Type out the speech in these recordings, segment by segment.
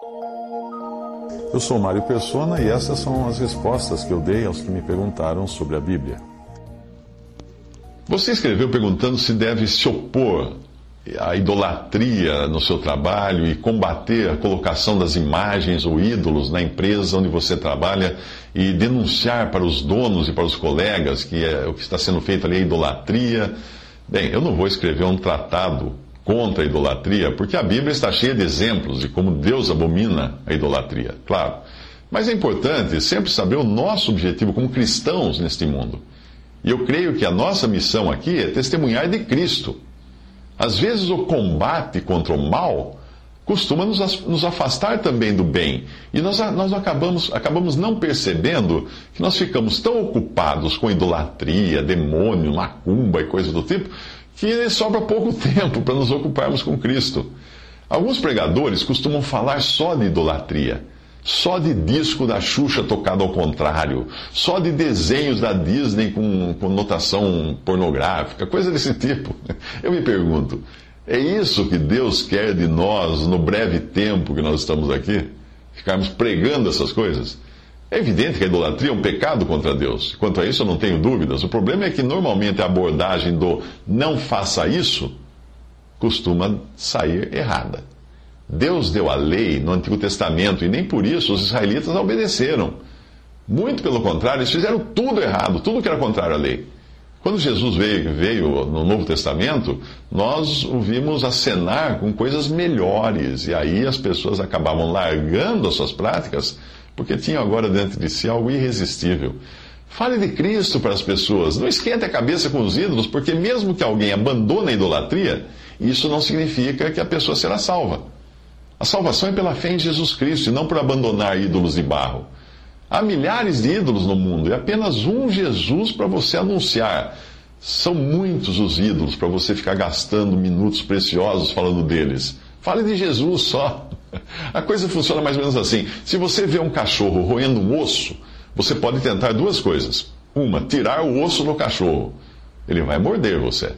Eu sou Mário Persona e essas são as respostas que eu dei aos que me perguntaram sobre a Bíblia. Você escreveu perguntando se deve se opor à idolatria no seu trabalho e combater a colocação das imagens ou ídolos na empresa onde você trabalha e denunciar para os donos e para os colegas que o que está sendo feito ali é idolatria. Bem, eu não vou escrever um tratado contra a idolatria, porque a Bíblia está cheia de exemplos de como Deus abomina a idolatria, claro. Mas é importante sempre saber o nosso objetivo como cristãos neste mundo. E eu creio que a nossa missão aqui é testemunhar de Cristo. Às vezes o combate contra o mal costuma nos afastar também do bem. E nós acabamos não percebendo que nós ficamos tão ocupados com idolatria, demônio, macumba e coisas do tipo, que sobra pouco tempo para nos ocuparmos com Cristo. Alguns pregadores costumam falar só de idolatria, só de disco da Xuxa tocado ao contrário, só de desenhos da Disney com conotação pornográfica, coisa desse tipo. Eu me pergunto, é isso que Deus quer de nós no breve tempo que nós estamos aqui? Ficarmos pregando essas coisas? É evidente que a idolatria é um pecado contra Deus. Quanto a isso, eu não tenho dúvidas. O problema é que, normalmente, a abordagem do não faça isso costuma sair errada. Deus deu a lei no Antigo Testamento e nem por isso os israelitas a obedeceram. Muito pelo contrário, eles fizeram tudo errado, tudo que era contrário à lei. Quando Jesus veio no Novo Testamento, nós o vimos acenar com coisas melhores. E aí as pessoas acabavam largando as suas práticas porque tinham agora dentro de si algo irresistível. Fale de Cristo para as pessoas. Não esquente a cabeça com os ídolos, porque mesmo que alguém abandone a idolatria, isso não significa que a pessoa será salva. A salvação é pela fé em Jesus Cristo e não por abandonar ídolos de barro. Há milhares de ídolos no mundo e apenas um Jesus para você anunciar. São muitos os ídolos para você ficar gastando minutos preciosos falando deles. Fale de Jesus só. A coisa funciona mais ou menos assim. Se você vê um cachorro roendo um osso, você pode tentar duas coisas. Uma, tirar o osso do cachorro. Ele vai morder você.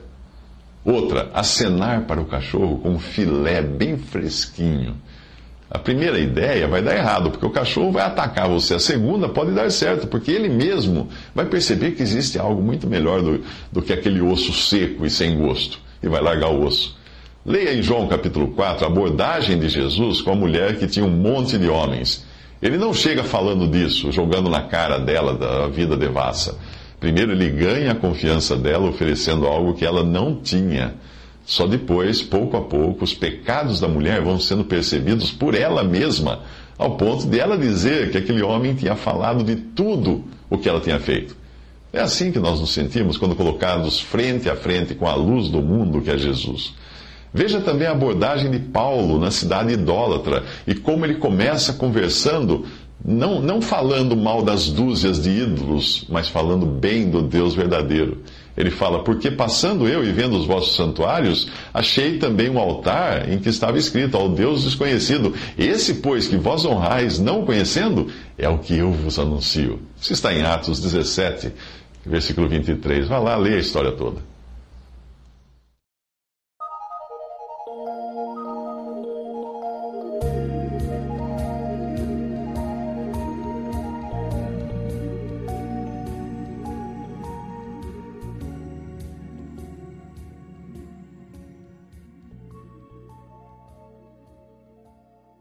Outra, acenar para o cachorro com um filé bem fresquinho. A primeira ideia vai dar errado, porque o cachorro vai atacar você. A segunda pode dar certo, porque ele mesmo vai perceber que existe algo muito melhor do que aquele osso seco e sem gosto. E vai largar o osso. Leia em João capítulo 4 a abordagem de Jesus com a mulher que tinha um monte de homens. Ele não chega falando disso, jogando na cara dela da vida devassa. Primeiro ele ganha a confiança dela, oferecendo algo que ela não tinha. Só depois, pouco a pouco, os pecados da mulher vão sendo percebidos por ela mesma, ao ponto de ela dizer que aquele homem tinha falado de tudo o que ela tinha feito. É assim que nós nos sentimos quando colocados frente a frente com a luz do mundo que é Jesus. Veja também a abordagem de Paulo na cidade idólatra e como ele começa conversando, não falando mal das dúzias de ídolos, mas falando bem do Deus verdadeiro. Ele fala, porque passando eu e vendo os vossos santuários, achei também um altar em que estava escrito, ao Deus desconhecido. Esse, pois, que vós honrais, não o conhecendo, é o que eu vos anuncio. Isso está em Atos 17, versículo 23. Vá lá, leia a história toda.